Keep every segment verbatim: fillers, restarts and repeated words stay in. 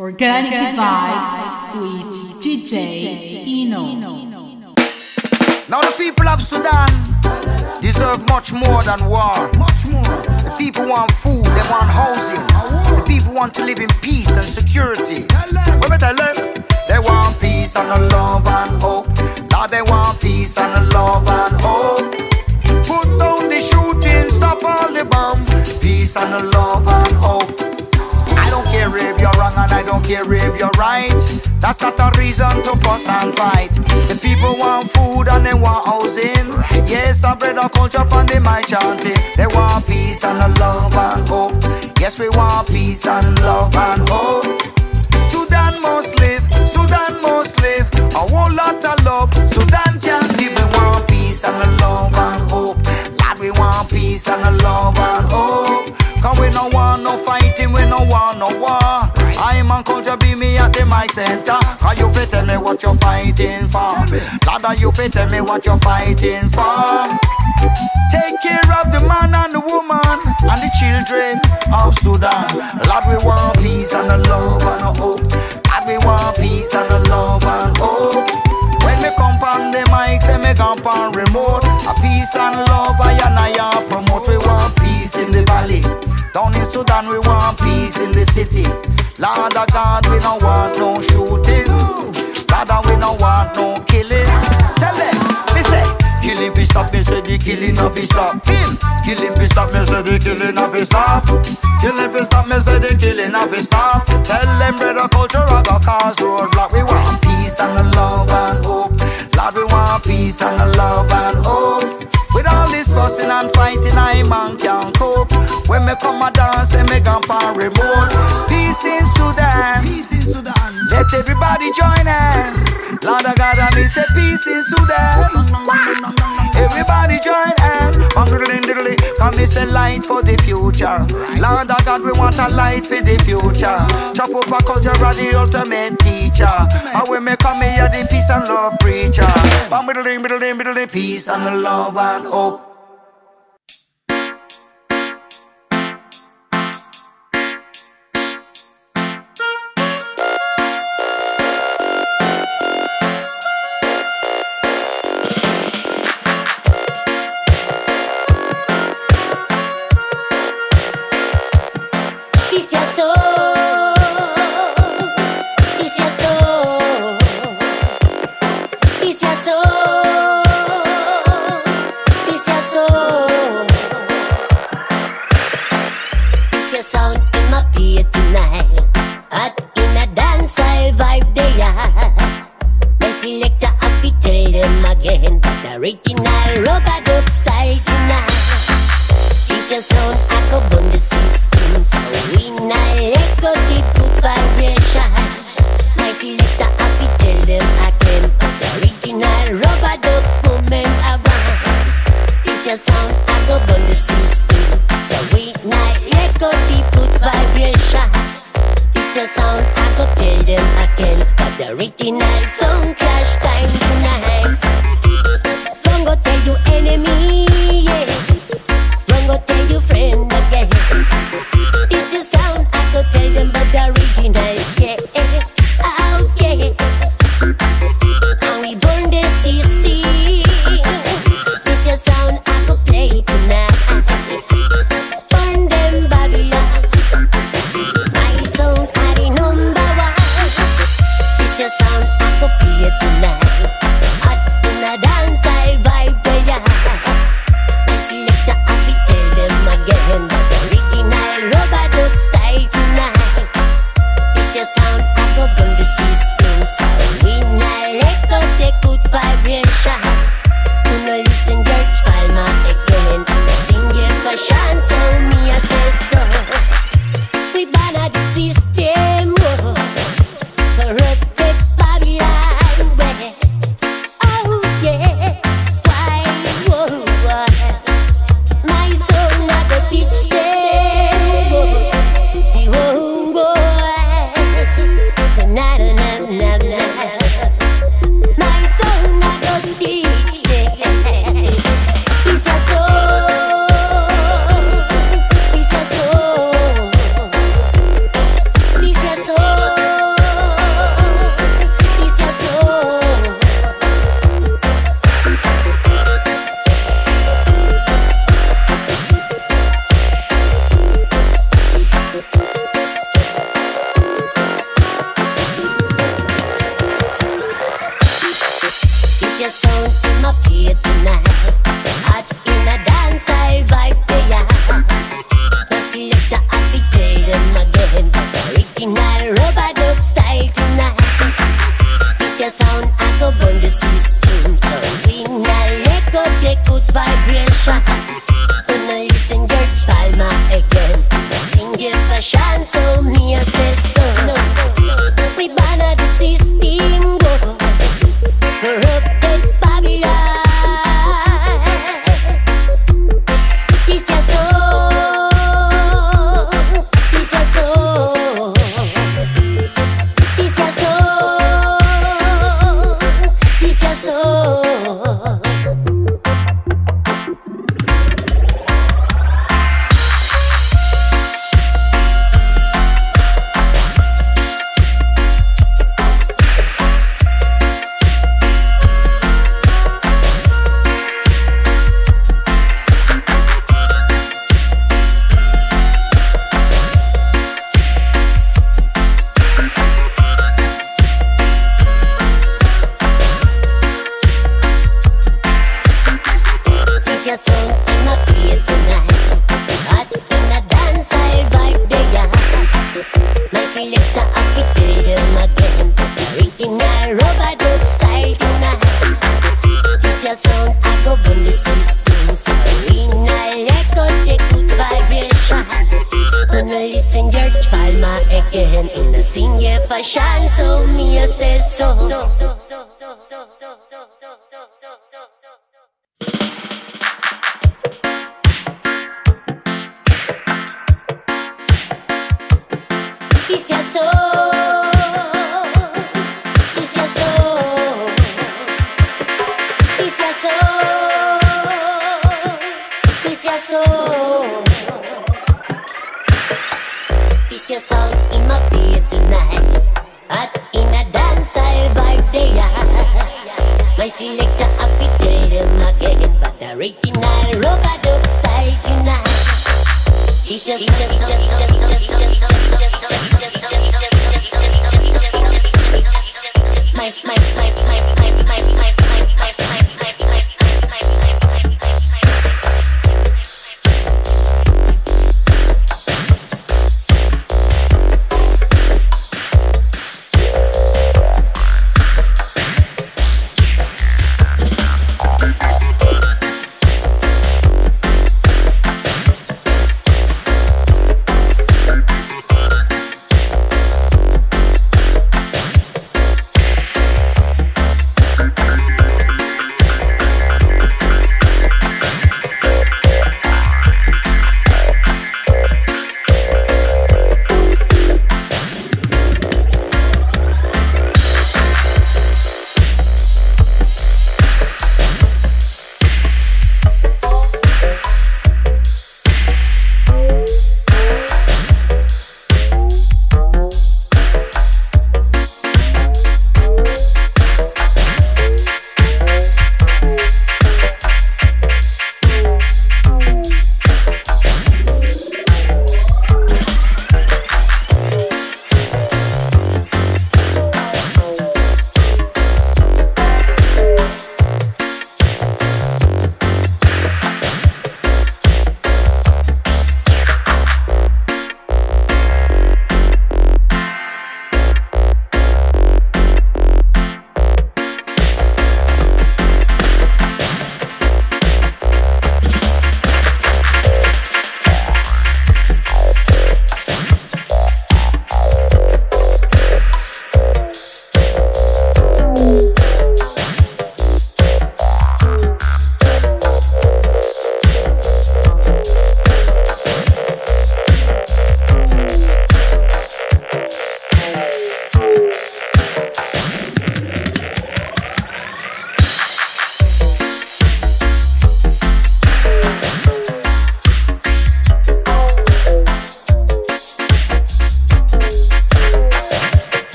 Organic Vibes with D J Eno. Now the people of Sudan deserve much more than war. Much more. The people want food, they want housing. The people want to live in peace and security. What me tell them? They want peace and a love and hope. Now they want peace and a love and hope. Put down the shooting, stop all the bomb. Peace and a love and hope. I don't care if you're wrong and I don't care if you're right. That's not a reason to fuss and fight. The people want food and they want housing. Yes, I bread a culture and they might chanting. They want peace and a love and hope. Yes, we want peace and love and hope. Sudan must live, Sudan must live. A whole lot of love, Sudan can't live. We want peace and a love and hope. Lord, we want peace and a love and hope. Cause we no want no fighting, we no want no war. I'm on culture, be me at the mic center. Cause you fit tell me what you're fighting for. Lord, you fit tell me what you're fighting for. Take care of the man and the woman and the children of Sudan. Lord, we want peace and a love and a hope. Lord, we want peace and a love and hope. When me come on the mic, say me come on remote. A peace and love, I and I promote. We want peace in the valley. Down in Sudan, we want peace in the city. Lord of God, we don't want no shooting. Lord, we don't want no killing. Tell them, me say, killing fi stop, me say the killing of fi stop. Killing fi stop, me say the killing of fi stop. Killing fi stop, me say the killing of fi stop. Tell them brother culture I got cause roadblock. We want peace and a love and hope. Lord, we want peace and a love and hope. With all this fussing and fighting, I man can't cope. When me come a dance, say me gone for remote. Peace in Sudan, peace in Sudan. Let everybody join hands. Lord of God, I me say peace in Sudan. Everybody join hands. Come me say light for the future. Lord of God, we want a light for the future. Chop up a culture of the ultimate teacher. And when me come here, the peace and love preacher. Peace and love and hope. Original rubber duck style tonight. This your sound, I go burn the system. So we not echo the good vibration. My selector, I fi tell them again. The original rubber duck movement around. This your sound, I go burn the system. So we not echo the good vibration. This your sound, I go tell them again. But the original sound clash time tonight. Don't go tell your enemy, yeah. Don't go tell your friend again. This is sound, I go tell them about the originals, yeah. Okay. And we burn the system. This is sound, I go play tonight. Burn them Babylon. My sound, I the number one. This is sound, I go play tonight. Hot in a dance, I vibe there. Original rubber dub style tonight. This your sound, I go burn the system. So we not let go the good vibration. Gonna listen George Palmer again. Sing it for Sean, so me a say so. We banner the system, go corrupted Babylon. This your soul, this your soul, this your soul, this your soul. This your song in my play tonight. Hot in a dance, I vibe there. My selector, I be tell them again. Original rubber dub style tonight. This your song, I go burn the system. So we not let go the good vibration. Gonna listen George Palmer again in a singing fashion. So me a say so. It's your soul, it's your soul, it's your soul, it's your soul. It's your song in my play tonight. Hot in a dance, I vibe there. My selector, I be tell them again, but the original rubber dub style tonight. It's your song. My, my, my, my, my, my, my, my, my,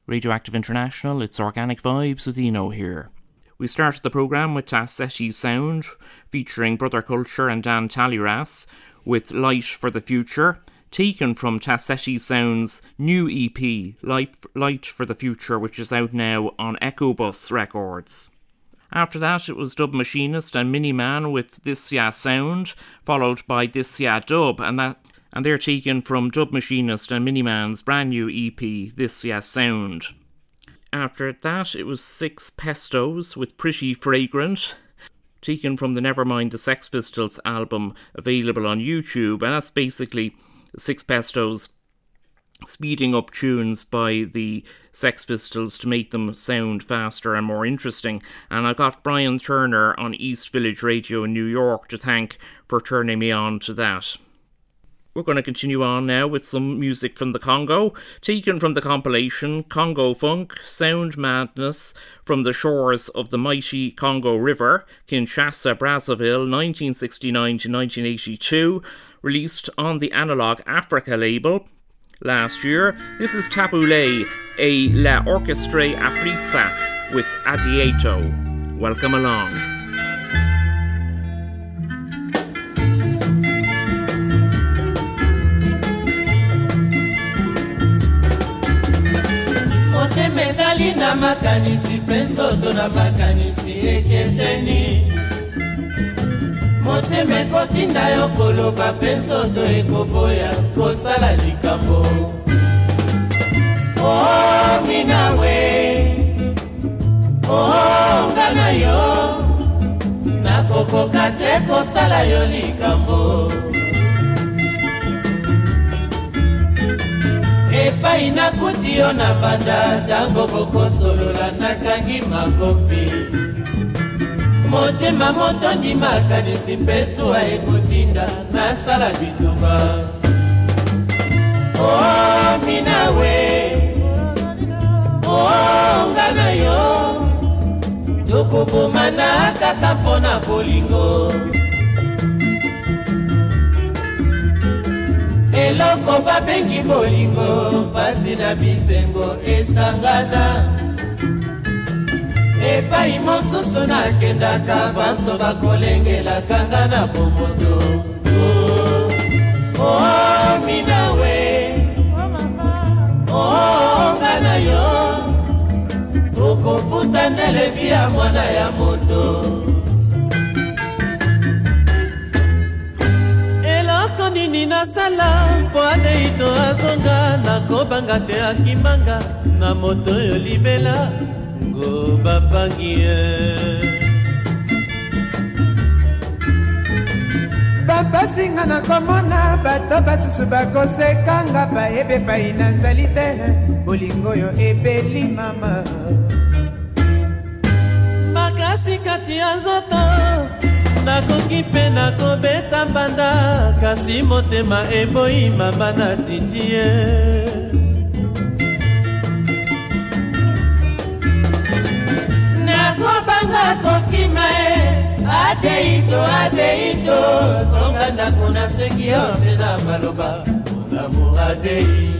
Radioactive International, it's Organic Vibes with Eno here. We started the programme with Tassetti Sound, featuring Brother Culture and Dan Tallyras, with Light for the Future, taken from Tassetti Sound's new E P, Light, Light for the Future, which is out now on Echobus Records. After that, it was Dub Machinist and Miniman with This Ya Sound, followed by This Ya Dub, and that and they're taken from Dub Machinist and Miniman's brand new E P, This Ya Sound. After that, it was Six Pestos with Pretty Fragrant, taken from the Nevermind the Sex Pistols album available on YouTube, and that's basically Six Pestos speeding up tunes by the Sex Pistols to make them sound faster and more interesting. And I got Brian Turner on East Village Radio in New York to thank for turning me on to that. We're going to continue on now with some music from the Congo, taken from the compilation Congo Funk, Sound Madness, from the shores of the mighty Congo River, Kinshasa, Brazzaville, nineteen sixty-nine to nineteen eighty-two, released on the Analog Africa label last year. This is Taboulé et La Orchestre Afrisa with Adieto. Welcome along. Mezali na makanisi pensoto na makanisi ekeseni Moteme kotinda yo koloba pensoto ekoboya kosala likambo Oh minawe Oh ngana yo Nakokoka te kosala yo likambo Epa inakuti yo na banda tango boko solola nakangi makofi Motema motondi makanisi mpesu wa ekotinda nasala bituba Oh minawe Oh ngana yo Tokobomana kaka pona bolingo Eloko babengi bolingo pasi na bisengo esangana Epai mosusu nakendaka banso bakolengela kanga na bomoto Oh, oh minawe Oh ngana yo Ukofuta ndelevi ya mwana ya moto Nini nasala po adeito azonga nakobanga te akimanga na moto yo libela ngo bapangie Bapasinga na komona bato basusu bakosekanga bayebe pai nazali te bolingo yo ebeli mama Makasi kati ya nzoto Nakoki pe nakobeta mbanda kasi motema eboyi mama na titie Nakobanga kokima e adeito adeito Zonga ndako nasengi yose na maloba Mon adei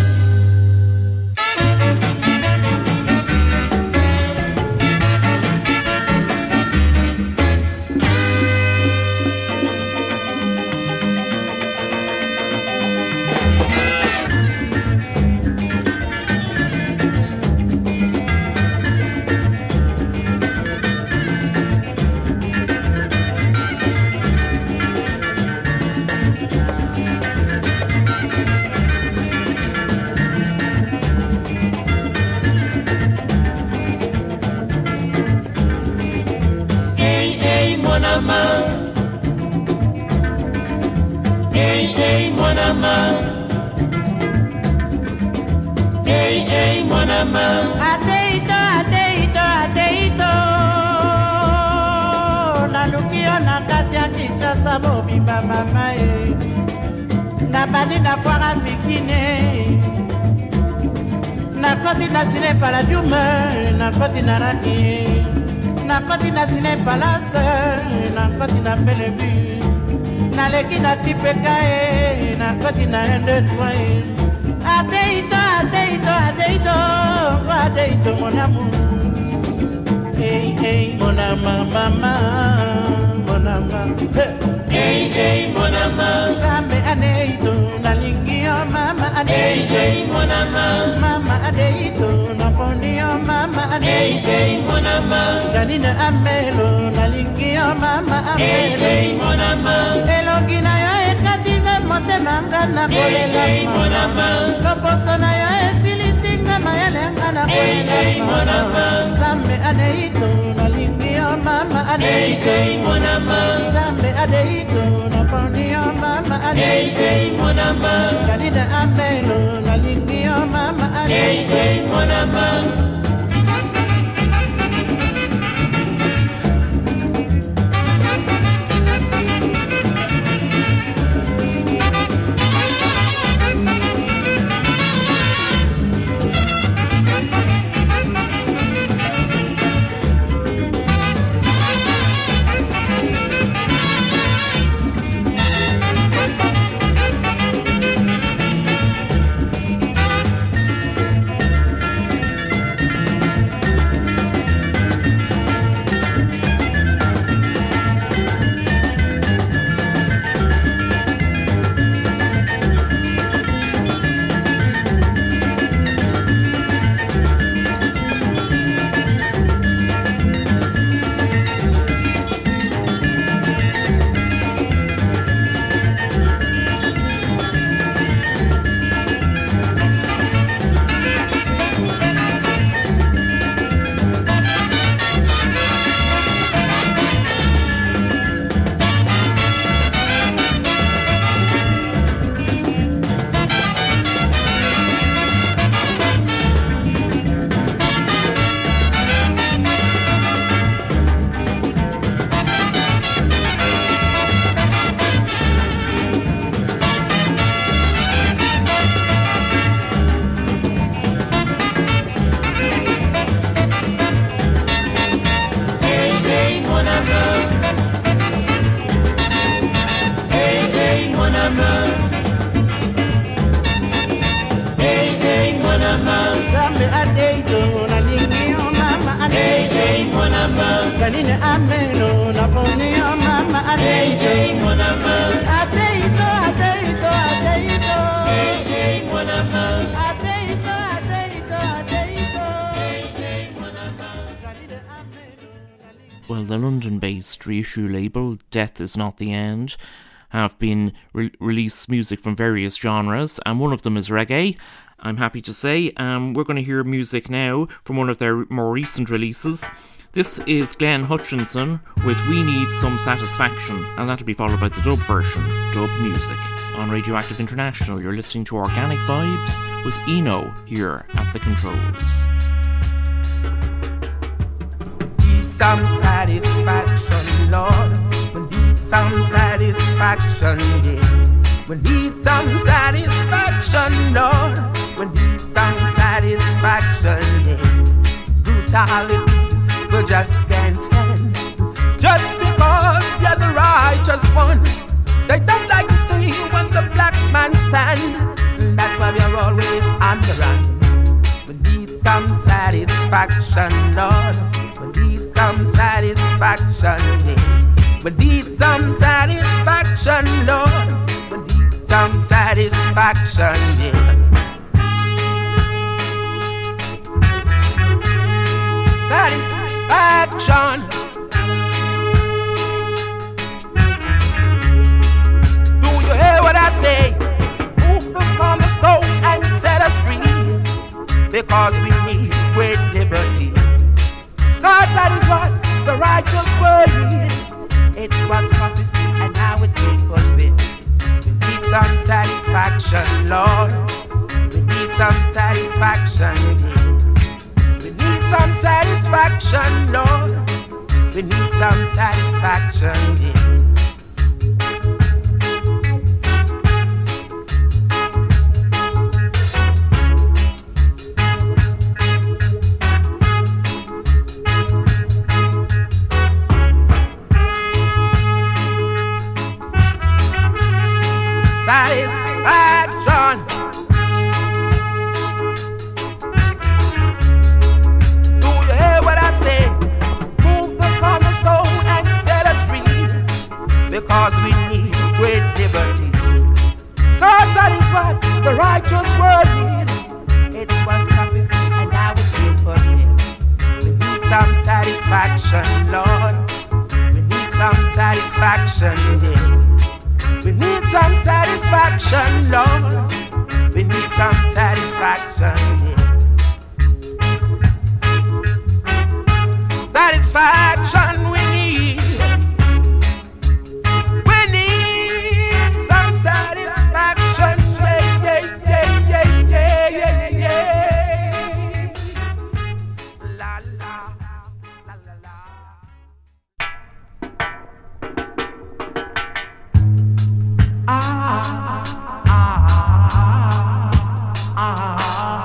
Hey, hey, mon amant. Hey, hey, mon amant. Ateito, ateito, ateito. Nalukio na kati ya Kinshasa mobimba mama e. Nabandi na foire fikine. Nakoti na sine paladume, nakoti na raki. Nakoti na sine palace, nakoti na Bellevue. Naleki na tipeka e, nakoti na ende toi. Ateito, ateito, ateito. Adeito, Adeito, mon amour. Hey, hey, mon amant, maman, mon amant. Hey, hey, mon amant. Zambe Adeito, nalingi oh mama Adeito. Hey, hey, mon amant. Mama Adeito, naponi oh mama Adeito. Hey, hey, mon amant. Janine Amelo, nalingi oh mama Amelo. Hey, hey, mon amant. Elongi na yo ekati me mote manga na kolela. Hey, hey, mon amant. Loposo na yo esili singa mayelenga na kolela. Hey, hey, mon amant. Zambe Adeito, nalingi oh mama Adeito. Hey, hey, mon amant. Zambe Adeito, naponi oh mama Adeito. Hey, hey, mon amant. Janine Amelo, nalingi oh mama Adeito. Hey, hey, mon amant. Janine Amelo, naponi oh mama Adeito. Hey, hey, mon amant. Adeito, Adeito, Adeito. Hey, hey, mon amant. Adeito, Adeito, Adeito. Hey, hey, mon amant. Janine Amelo. Well, the London-based reissue label Death Is Not The End have been re- released music from various genres, and one of them is reggae. I'm happy to say um, we're going to hear music now from one of their more recent releases. This is Glenn Hutchinson with We Need Some Satisfaction, and that'll be followed by the dub version, Dub Music. On Radioactive International, you're listening to Organic Vibes with Eno here at the controls. Need some satisfaction, Lord. We need some satisfaction, yeah. We need some satisfaction, Lord. We need some satisfaction, yeah. Brutality we just can't stand. Just because you're the righteous one, they don't like to see when the black man stand. And that's why we're always on the run. We need some satisfaction, Lord. We need some satisfaction, yeah. We need some satisfaction, Lord. We need some satisfaction, yeah. Satisfaction. Do you hear what I say? Move the from the stove and set us free, because we need great liberty. God, that is what the righteous word is. It was prophecy and now it's being fulfilled. We need some satisfaction, Lord. We need some satisfaction, yeah. Some satisfaction, Lord. We need some satisfaction, yeah. Satisfaction. because we need great liberty. Cause that is what the righteous world need. It was prophecy and now it's being fulfilled. We need some satisfaction, Lord. We need some satisfaction, yeah. We need some satisfaction, Lord. We need some satisfaction, yeah. Satisfaction we need. We need some satisfaction, yeah, yeah, yeah, yeah, yeah, yeah, yeah. La la, la la la. Ah, ah, ah, ah.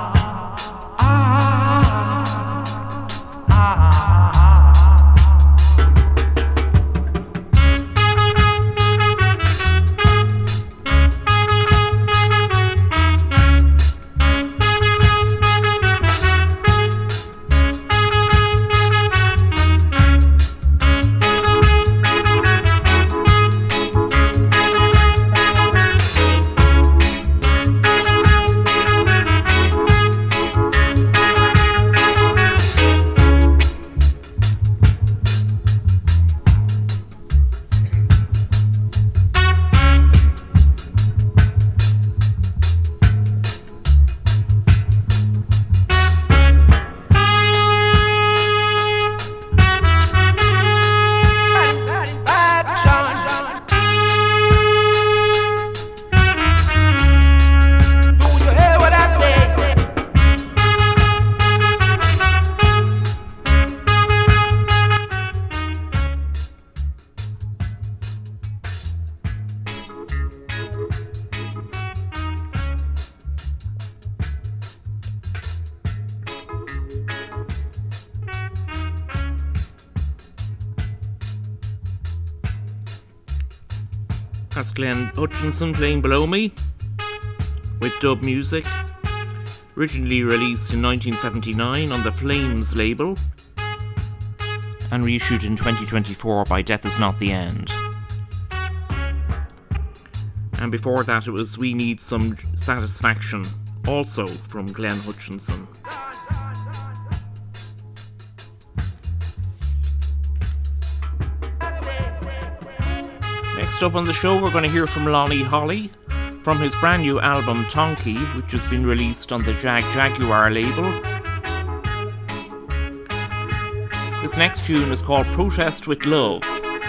That's Glenn Hutchinson playing Below Me with dub music, originally released in nineteen seventy-nine on the Flames label and reissued in twenty twenty-four by Death Is Not the End. And before that it was We Need Some Satisfaction, also from Glenn Hutchinson. Next up on the show, we're going to hear from Lonnie Holly from his brand new album Tonky, which has been released on the Jag Jaguar label. This next tune is called Protest with Love.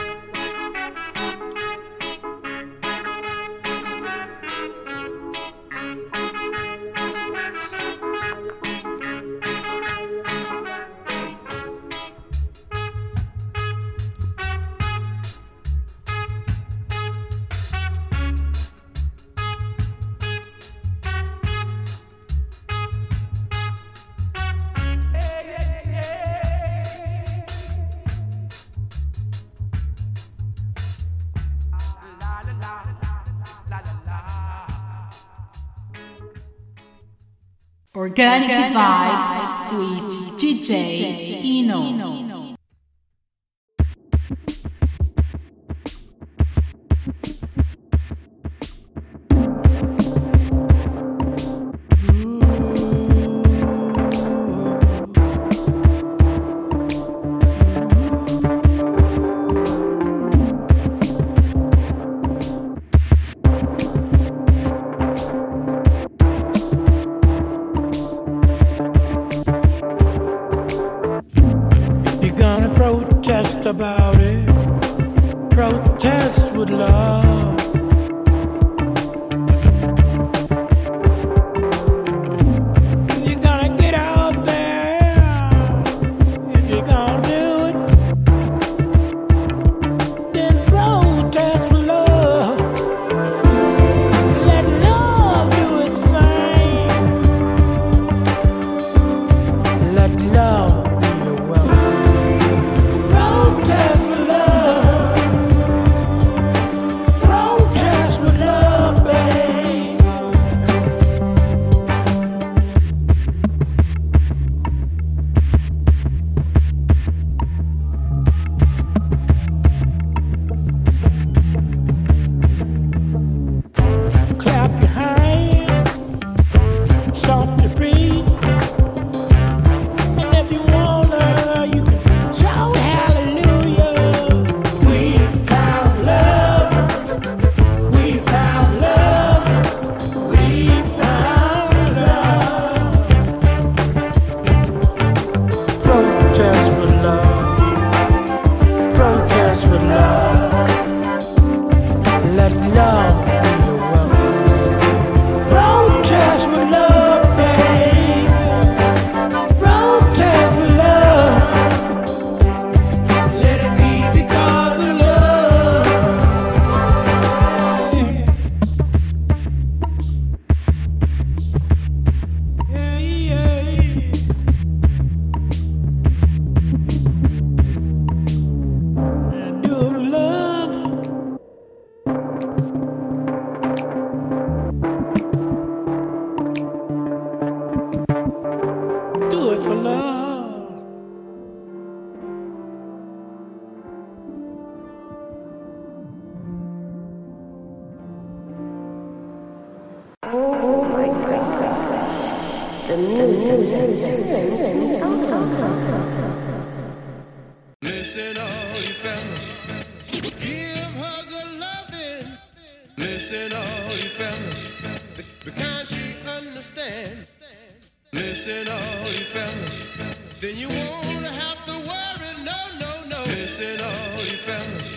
Organic Vibes with D J Eno. Oh my God. The music is Listen, all you fellas, give her good loving. Listen, all you fellas, the, the kind she understands. Listen, all you fellas, then you won't have to worry, no, no, no. Listen, all you fellas.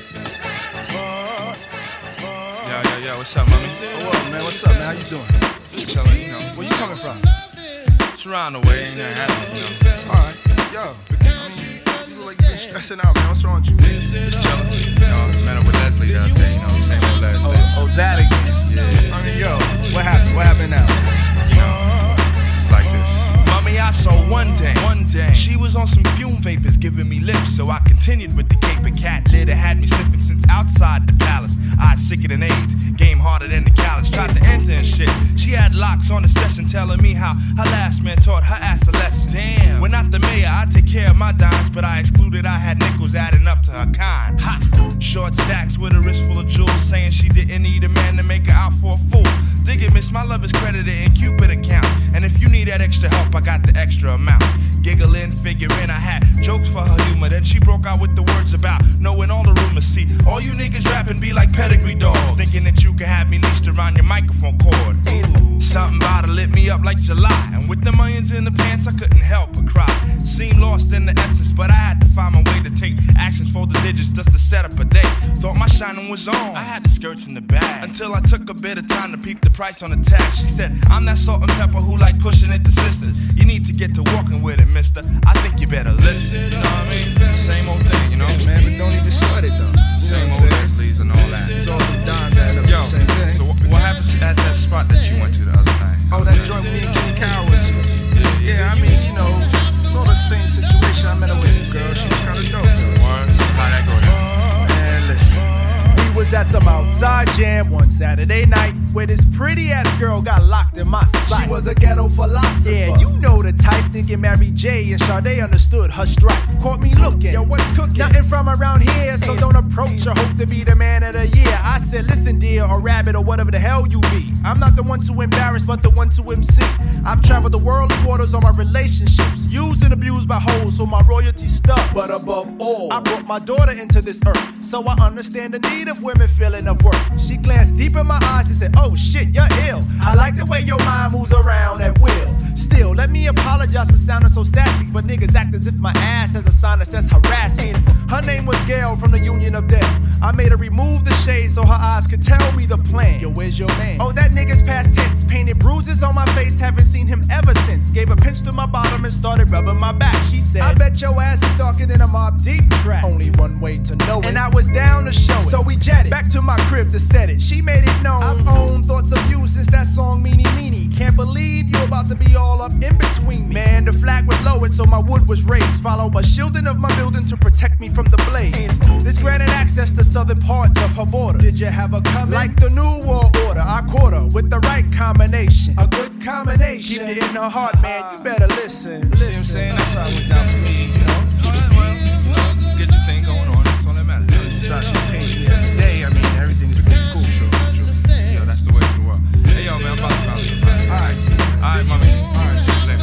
Yo, yo, yo, what's up, mommy? Oh, what, man? What's up, man? How you doing? Just chilling, you know. Where you coming from? It's around the way, ain't nothing happening, you know. Alright, yo. I mean, you look like you've been stressing out, man. What's wrong with you? Just chilling. You know, I met up with Leslie the other day, you know, same old Leslie. Oh, oh, that again? Yeah. I mean, yo, what happened? What happened now? You know, it's like this. Mommy, I saw one day, one day, she was on some fume vapors giving me lips, so I continued with the caper cat lid. It had me sniffing since outside the palace. Eyes sicker than AIDS, game harder than the callous. Tried to enter and shit. She had locks on the session telling me how her last man taught her ass a lesson. Damn. When not the mayor, I take care of my dimes, but I excluded I had nickels adding up to her kind. Ha! Short stacks with a wrist full of jewels, saying she didn't need a man to make her out for a fool. Dig it, miss, my love is credited in Cupid account, and if you need that extra help, I got the extra amount. Giggling, figuring I had jokes for her humor. Then she broke out with the words about knowing all the rumors. See, all you niggas rapping be like pedigree dogs, thinking that you could have me leashed around your microphone cord. Ooh. Something about to lit me up like July, and with the millions in the pants, I couldn't help but cry. Seemed lost in the essence, but I had to find my way to take actions for the digits just to set up a day. Thought my shining was on, I had the skirts in the bag, until I took a bit of time to peep the price on the tag. She said, I'm that salt and pepper who like pushing it to sisters. You need to get to walking with it, mister. I think you better listen. You know what I mean? Same old thing, you know? Yeah, man, but don't even sweat it, though. Same old Leslie's and all that. It's all the dimes adding up to Yo, the same thing. so what, what happened at that spot that you went to the other night? Oh, that joint with me and King Kyle went to. Yeah, Yeah, I mean, you know, sort of same situation. I met her with some girl. She was kind of dope, though. What? How'd that go down? Man, listen. We was at some outside jam one Saturday night where this pretty ass girl got locked in my sight. She was a ghetto philosopher. Yeah, you know the type, thinking Mary J and Sade understood her strife. Caught me looking, yo, what's cooking? Nothing from around here, so don't approach her. Hope to be the man of the year. I said, listen, dear, or rabbit, or whatever the hell you be. I'm not the one to embarrass, but the one to M C. I've traveled the worldly waters on my relationships, used and abused by hoes, so my royalty stuck. But above all, I brought my daughter into this earth, so I understand the need of women feeling of worth. She glanced deep in my eyes and said, oh shit, you're ill. I like the way your mind moves around at will. Still, let me apologize for sounding so sassy, but niggas act as if my ass has a sign that says harassing. Her name was Gail from the Union of Dale. I made her remove the shade so her eyes could tell me the plan. Yo, where's your man? Oh, that nigga's past tense. Painted bruises on my face, haven't seen him ever since. Gave a pinch to my bottom and started rubbing my back. She said, I bet your ass is darker than a Mobb Deep track. Only one way to know it. And I was down to show it. So we jetted back to my crib to set it. She made it known I've owned thoughts of you since that song Meanie Meanie. Can't believe you're about to be all up in between me. Man, the flag was lowered so my wood was raised, followed by shielding of my building to protect me from the blaze. This granted access to southern parts of her border. Did you have a coming? Like the new world order, I caught her with the right combination. A good combination. Keep it in her heart, man, you better listen. See what I'm saying? That's how it went down for me, you know? Well, you know, get your thing going on, that's all that matters. Besides, she's painting me every day. I mean, everything is pretty cool. True, true. Yo, that's the way of the world. Hey, yo, man, I'm about to bounce. Alright. Alright, mommy. Alright, see you later.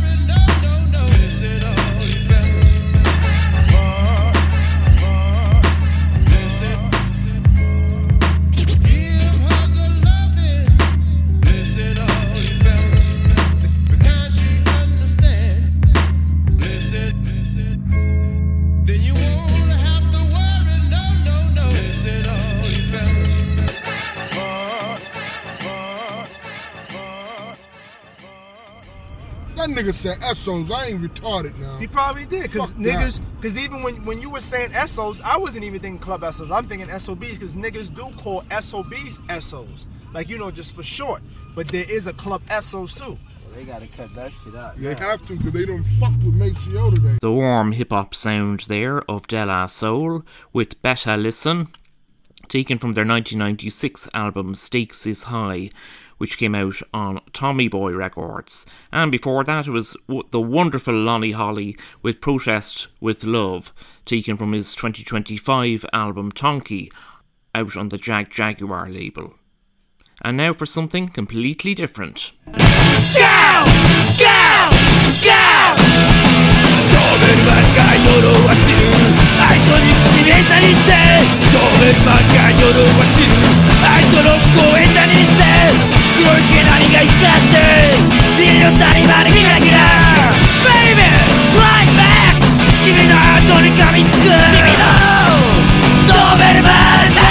That nigga said Essos. I ain't retarded now. He probably did, cause Fuck niggas, cause even when, when you were saying Essos, I wasn't even thinking Club Essos. I'm thinking S O Bs, cause niggas do call S O Bs Essos. Like, you know, just for short. But there is a Club Essos too. Well, they gotta cut that shit out. They yeah. have to, cause they don't fuck with Maceo today. The warm hip-hop sound there of De La Soul with Better Listen, taken from their nineteen ninety-six album Stakes Is High, which came out on Tommy Boy Records. And before that it was the wonderful Lonnie Holly with Protest With Love, taken from his twenty twenty-five album Tonky, out on the Jag Jaguar label. And now for something completely different. Go! Go! Go! 飛べるマンが夜は散る愛と憎しみ餌にして飛べるマンが夜は散る愛とロックを餌にして黒い毛並みが光ってビルの谷までキラキラ Baby! Climax! 君のハートに噛みつく君の飛べるマンだ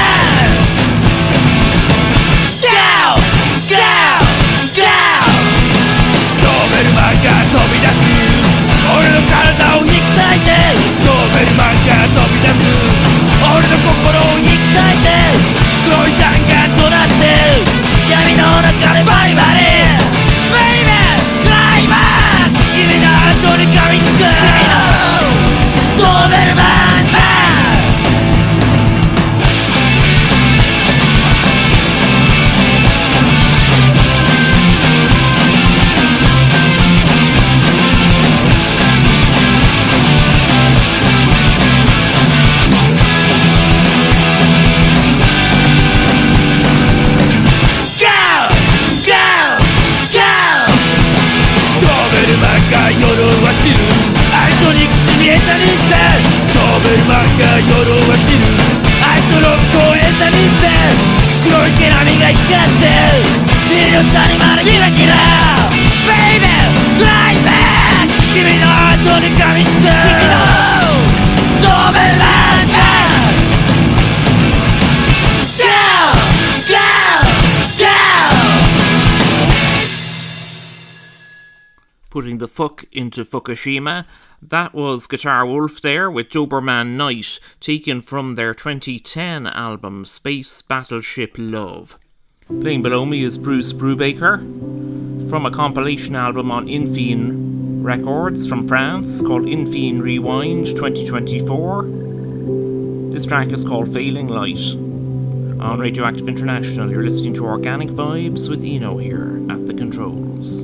Go! Go! Go! 飛べるマンが飛び出す俺の体を引き裂いて飛べるマンが飛び出す俺の心を引き裂いて黒い弾丸となって闇の中でバリバリ Baby! クライマックス君のハートに噛みつく君の飛べるマンだ夜は散る愛と憎しみ餌にして飛べるマンが夜は散る愛とロックを餌にして黒い毛並みが光ってビルの谷までキラキラ Baby! クライマックス君のハートに噛みつく君の飛べるマンだ Go! Go! Go! Putting the fuck into Fukushima. That was Guitar Wolf there with Doberman Night, taken from their twenty ten album Space Battleship Love. Playing below me is Bruce Brubaker from a compilation album on Infine Records from France called Infine Rewind twenty twenty-four. This track is called Failing Light. On Radioactive International, you're listening to Organic Vibes with Eno here at the controls.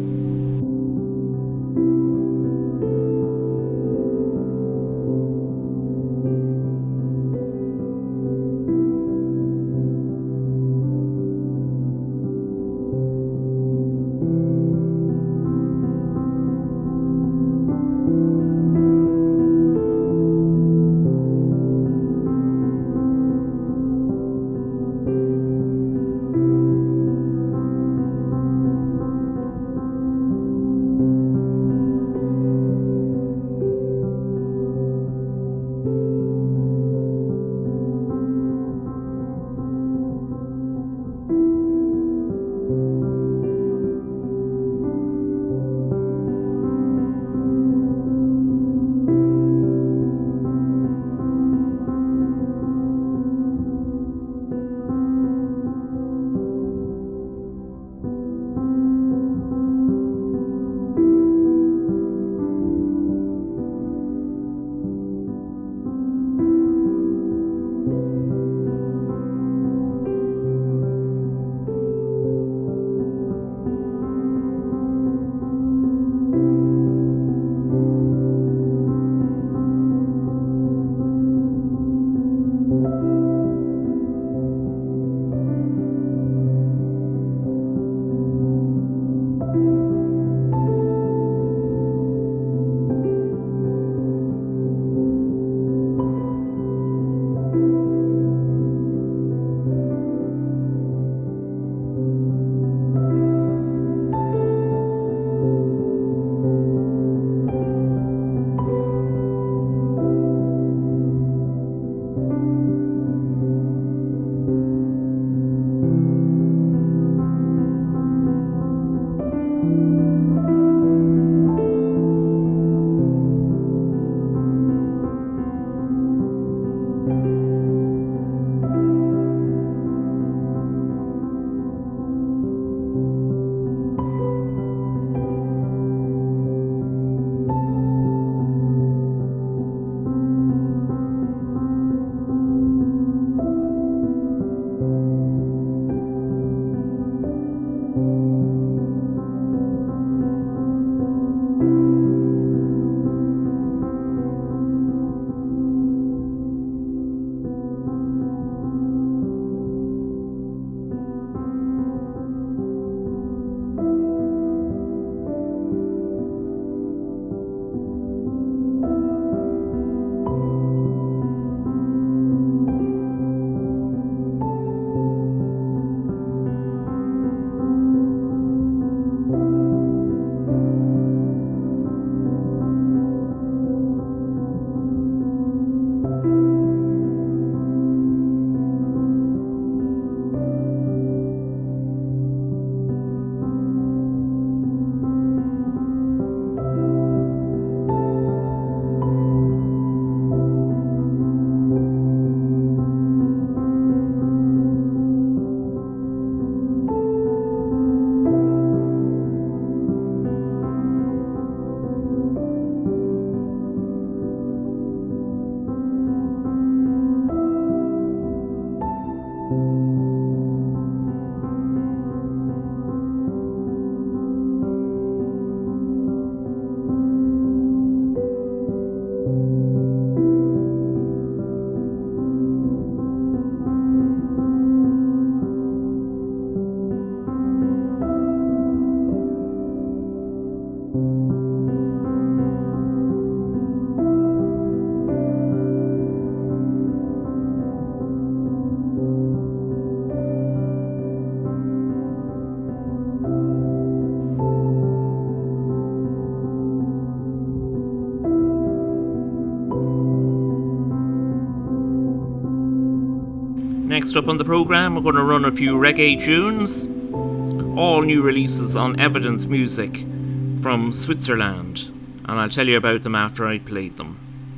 Next up on the programme, we're going to run a few reggae tunes. All new releases on Evidence Music from Switzerland. And I'll tell you about them after I played them.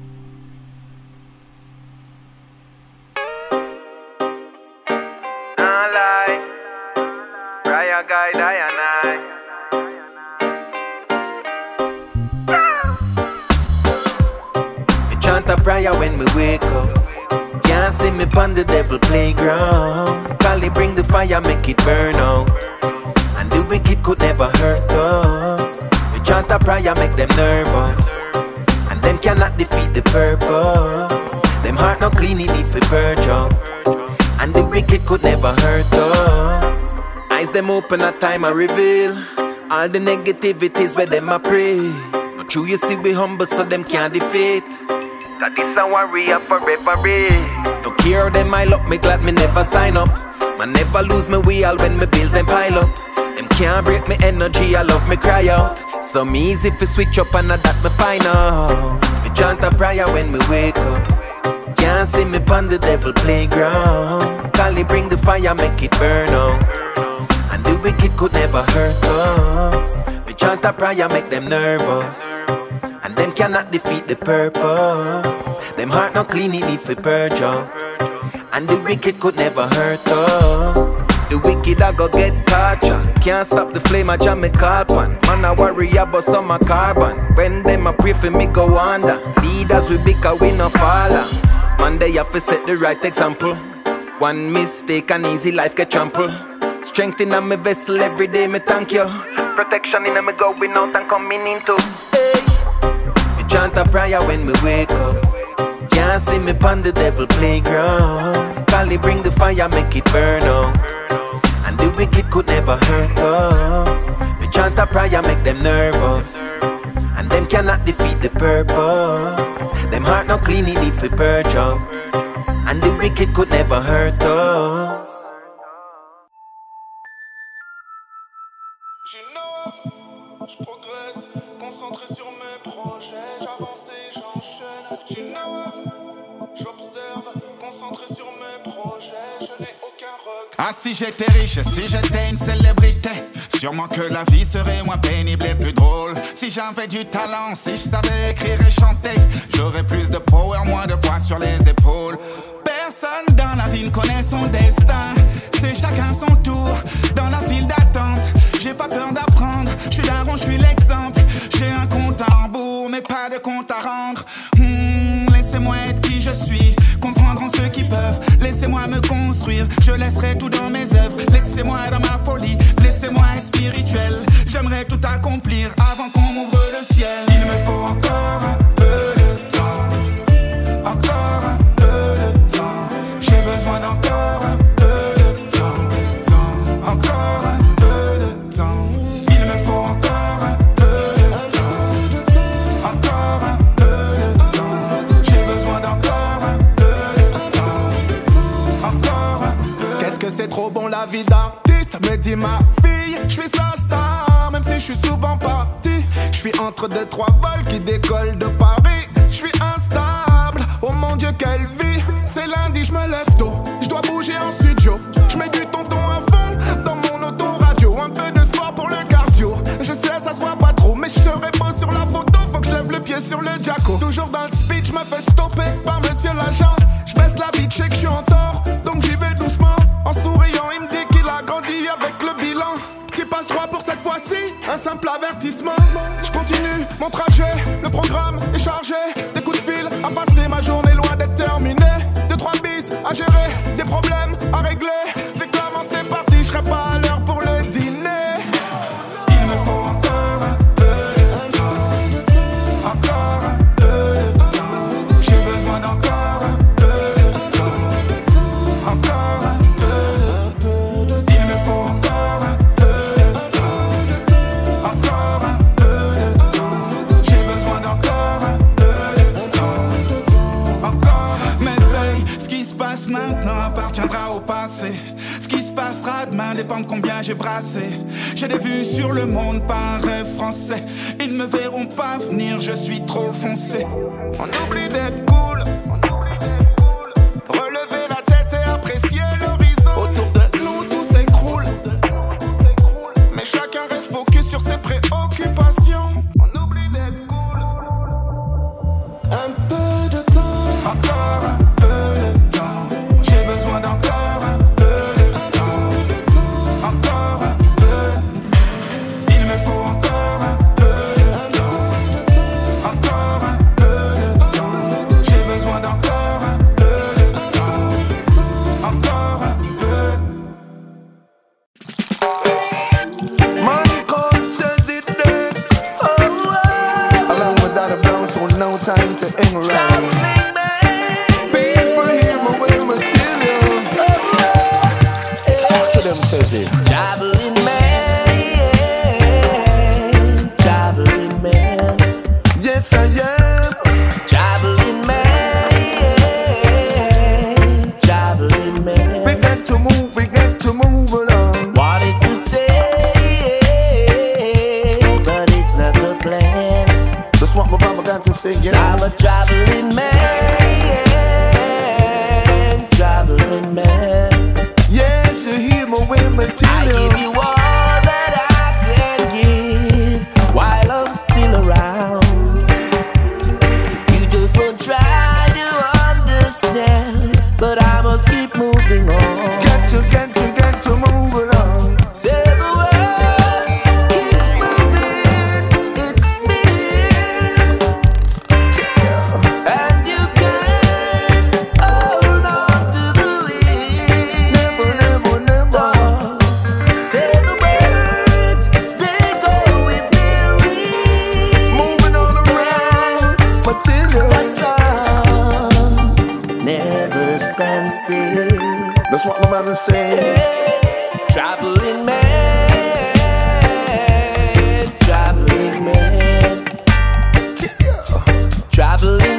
Chant a prayer when we wake up. Can't see me on the devil playground. Kali bring the fire, make it burn out. And the wicked could never hurt us. We chant a prayer, make them nervous. And them cannot defeat the purpose. Them heart not clean, it need to purge out. And the wicked could never hurt us. Eyes them open at time I reveal all the negativities where them a pray. But true you see we humble so them can't defeat. That this a warrior forever be. No care them I luck, me glad me never sign up. Man never lose me wheel when me bills them pile up. Them can't break me energy, I love me cry out. So me easy fi switch up and that me find out. Me chant a prayer when me wake up. Can't see me on the devil playground. Kali bring the fire, make it burn out. And the wicked could never hurt us. Me chant a prayer, make them nervous. And them cannot defeat the purpose. Them heart not clean, it need for purge out. And the wicked could never hurt us. The wicked I go get torture. Can't stop the flame, I jam me carbon. Man I worry about some a carbon. When them a pray for me go under. Leaders we big a we no follow. Man they have to set the right example. One mistake and easy life get trampled. Strength in my vessel every day me thank you. Protection in me going out and coming into. Chant a prayer when me wake up. Can't see me on the devil playground. Kali bring the fire, make it burn out. And the wicked could never hurt us. Me chant a prayer, make them nervous. And them cannot defeat the purpose. Them heart not clean, it need for purge out. And the wicked could never hurt us. Je progresse, concentré sur mes projets, j'avance et j'enchaîne. J'innove, j'observe, concentré sur mes projets, je n'ai aucun regret. Ah si j'étais riche, si j'étais une célébrité, sûrement que la vie serait moins pénible et plus drôle. Si j'avais du talent, si je savais écrire et chanter, j'aurais plus de power, moins de poids sur les épaules. Personne dans la vie ne connaît son destin, c'est chacun son tour dans la file d'attente. J'ai pas peur d'apprendre, je suis daron, je suis l'exemple. J'ai un compte à rebours, mais pas de compte à rendre. hmm, Laissez-moi être qui je suis, comprendront ceux qui peuvent. Laissez-moi me construire, je laisserai tout dans mes œuvres. Laissez-moi dans ma folie, laissez-moi être spirituel. J'aimerais tout accomplir avant qu'on m'ouvre le ciel. Il me faut encore un peu de temps, encore un peu de temps. J'ai besoin d'encore un peu de temps, encore un peu de temps. Il me faut encore un peu de temps, encore un peu de temps. J'ai besoin d'encore un peu de temps, encore un peu. Qu'est-ce que c'est trop bon la vie d'artiste, me dit ma fille. Je suis sa star, même si je suis souvent parti. Je suis entre deux, trois vols qui décollent de Paris. Je suis instable, oh mon Dieu quelle vie. C'est lundi, je me lève tôt, je dois bouger en studio. Je mets du tonton à fond dans mon autoradio. Un peu de sport pour le cardio. Je sais ça se voit pas trop, mais je serai beau sur la photo. Faut que je lève le pied sur le jacko. Toujours dans le speed, je me fais stopper par monsieur l'agent. Je baisse la vie, je sais que je suis en tort, donc j'y vais doucement. En souriant, il me dit qu'il a grandi avec le bilan. Petit passe droit pour cette fois-ci, un simple avertissement. Je continue mon trajet, le programme est chargé. Des coups de fil à passer, ma journée loin d'être terminée. Deux, trois bis à gérer, des problèmes à régler. Déclamant c'est parti, je serai pas à l'heure pour le dîner. Il me faut encore un peu de temps, encore un peu de temps. J'ai besoin d'encore un peu de temps, encore un peu de temps. Il me faut encore un peu de temps, encore un peu de temps. J'ai besoin d'encore un peu de temps, encore. Mais c'est ce qui se passe maintenant appartiendra au passé. Ce qui se passera demain dépend de combien j'ai brassé. J'ai des vues sur le monde par un français. Ils ne me verront pas venir, je suis trop foncé. On oublie d'être cool, relever la tête et apprécier. to England. People hear me when I tell you. Talk to them, says it. Traveling man, traveling man. Yes, I am. Traveling man, traveling man. We got to move, we got to move along. Wanted to stay, but it's not the plan. That's what my mama got to say, yeah. I'm a traveling man, traveling man. Yes, you hear me when I tell you. I give you all that I can give while I'm still around. You just won't try to understand, but I must keep moving on. Got to, got to, got to move along. Say the world keeps moving, it's spinning, and you can't hold on to the wind. Never, never, never. Say the words, they go with their ring. Moving all around, but tell you. The sun never stands still. That's what the man says. Traveling man, traveling man, traveling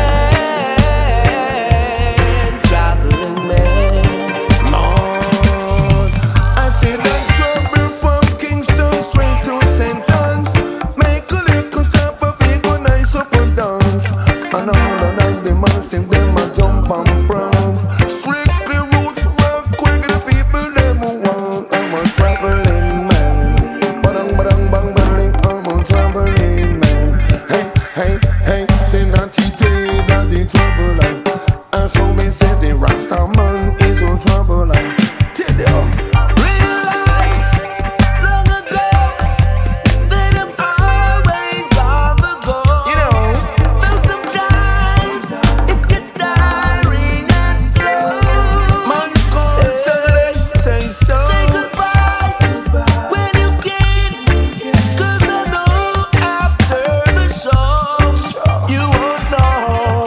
man, traveling man. Lord, I see the trouble from Kingston straight to Saint Anne's. Make a little stop, a big one nice up and dance. And all the night the man sing them a jump and prance. Strictly roots rock, quick the people them who want. I'm a traveling man. Badang badang bang bang, I'm a traveling man. Hey hey hey, say not today, not the trouble line. And so me say the Rasta man is a trouble line. Tell you. Realize long ago that I'm always on the go. You know. Though sometimes it gets tiring and slow. Man called Saturday, say so. Say goodbye when you can, 'cause I know after the show you won't know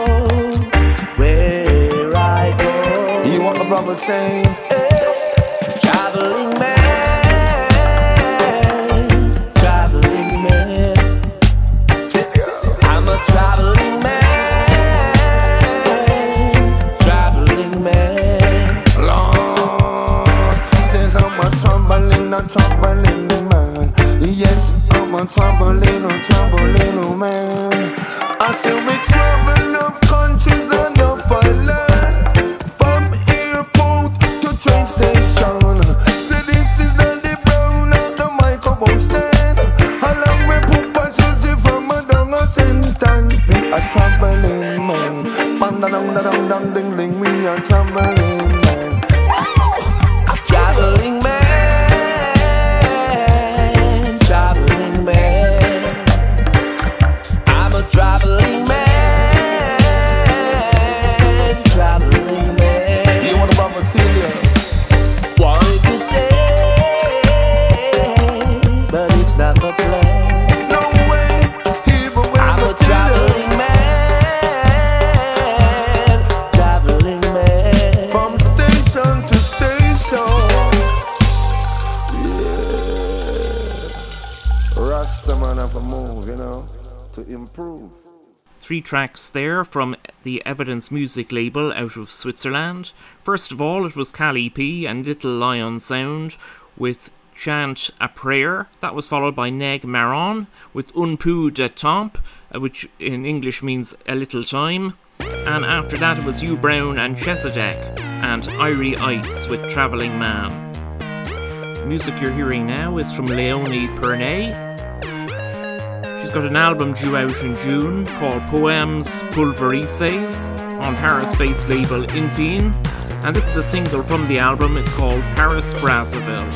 where I go. You want the brother say? Traveling man, traveling man. I'm a traveling man, traveling man. Lord says I'm a traveling, a traveling man. Yes, I'm a traveling, a traveling man. I say we travel up countries and up island, from airport to train station. Say this is not the brown of the microphone stand. Along with Poopa Josie from a down a sentan. We a traveling man. Bang da dang da dang dang ding ding. We a traveling man. Traveling man, traveling man. I'm a traveling man, traveling man. You want the brother still here? Wanted to stay, but it's not the plan. No way, even when I'm a I tell you. traveling man, traveling man. From station to station. Yeah. Rasta man have a move, you know, to improve. Three tracks there from the Evidence Music label out of Switzerland. First of all, it was Cali P and Little Lion Sound with Chant a Prayer. That was followed by Neg Maron with Un peu de temps, uh, which in English means a little time. And after that, it was Hugh Brown and Chesedek and Irie Ites with Travelling Man. The music you're hearing now is from Leonie Pernay. She's got an album due out in June called Poems Pulverises on Paris-based label Infine, and this is a single from the album. It's called Paris Brazzaville.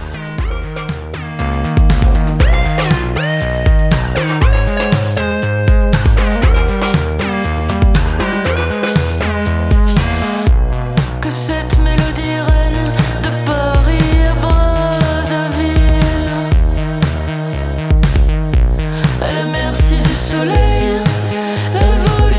Que cette mélodie reine de Paris à Brazzaville. À la merci du soleil, la volée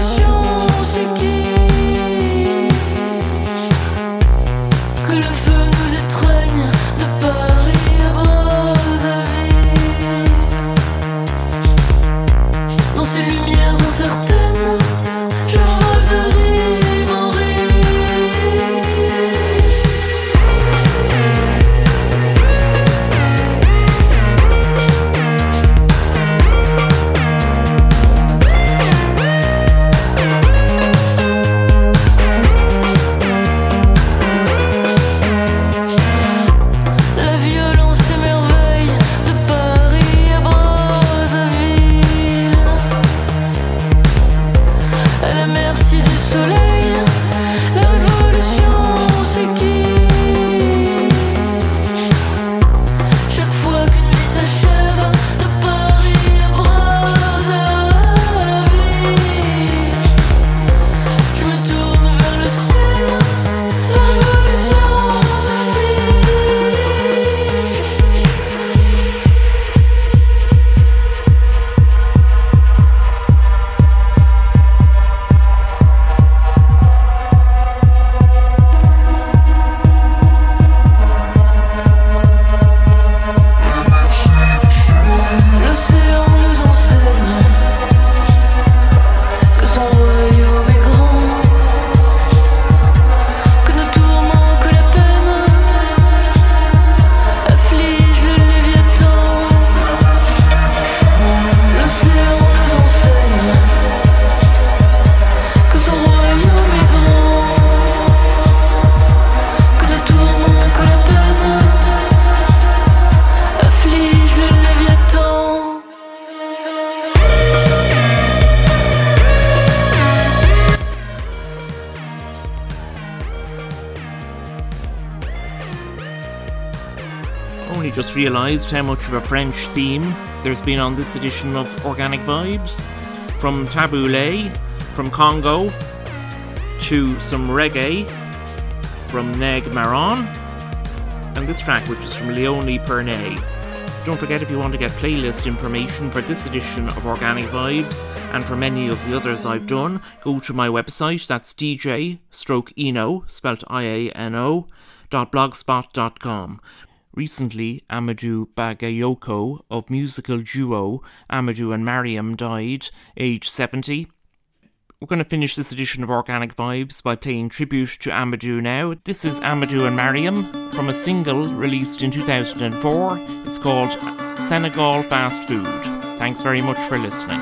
Only just realised how much of a French theme there's been on this edition of Organic Vibes. From Taboulé, from Congo, to some reggae from Neg Maron, and this track which is from Leonie Pernay. Don't forget, if you want to get playlist information for this edition of Organic Vibes and for many of the others I've done, go to my website, that's D J stroke Eno, spelt I A N O, dot blogspot dot com. Recently, Amadou Bagayoko of musical duo Amadou and Mariam died, aged seventy. We're going to finish this edition of Organic Vibes by playing tribute to Amadou now. This is Amadou and Mariam from a single released in two thousand four. It's called Senegal Fast Food. Thanks very much for listening.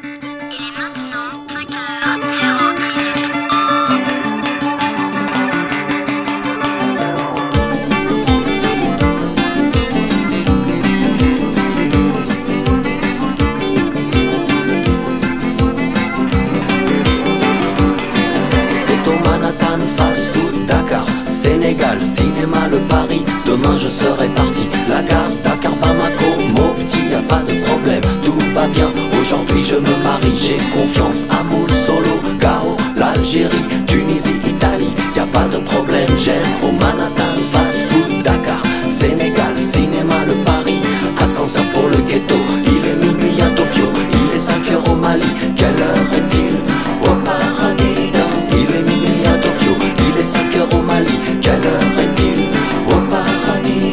Sénégal, cinéma, le Paris, demain je serai parti. La gare, Dakar, Bamako, Mopti, y a pas de problème, tout va bien. Aujourd'hui je me marie, j'ai confiance. Amour, Solo, Gao, l'Algérie, Tunisie, Italie, y a pas de problème. J'aime au Manhattan, fast food, Dakar, Sénégal, cinéma, le Paris, ascenseur pour le ghetto. Il est minuit à Tokyo, il est cinq heures au Mali. Quelle heure est-il au paradis? Il est minuit à Tokyo, il est cinq heures au Mali. Quelle heure est-il au paradis?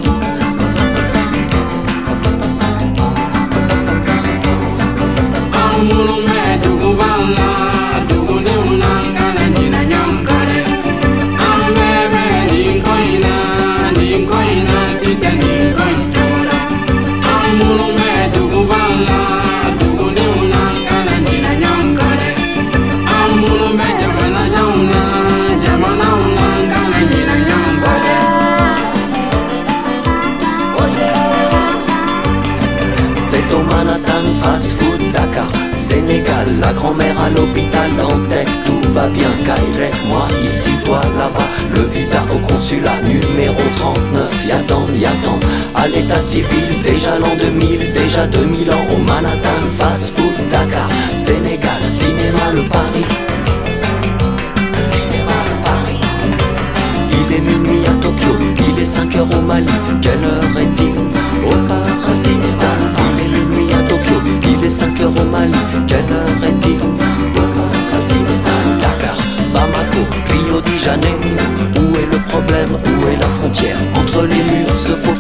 Fast food, Dakar, Sénégal, la grand-mère à l'hôpital Dantec, tout va bien, Kairek, moi ici, toi là-bas, le visa au consulat numéro trente-neuf, y'attend, y'attend, à l'état civil, déjà l'an deux mille, déjà deux mille ans, au Manhattan, fast food, Dakar, Sénégal, cinéma, le Paris, cinéma, le Paris, il est minuit à Tokyo, il est cinq heures au Mali, quelle heure est-il au paradis? Il est minuit à Tokyo, il est cinq heures au Mali, quelle heure est-il au paradis? Dakar, Bamako, Rio de Janeiro, où est le problème, où est la frontière? Entre les murs se font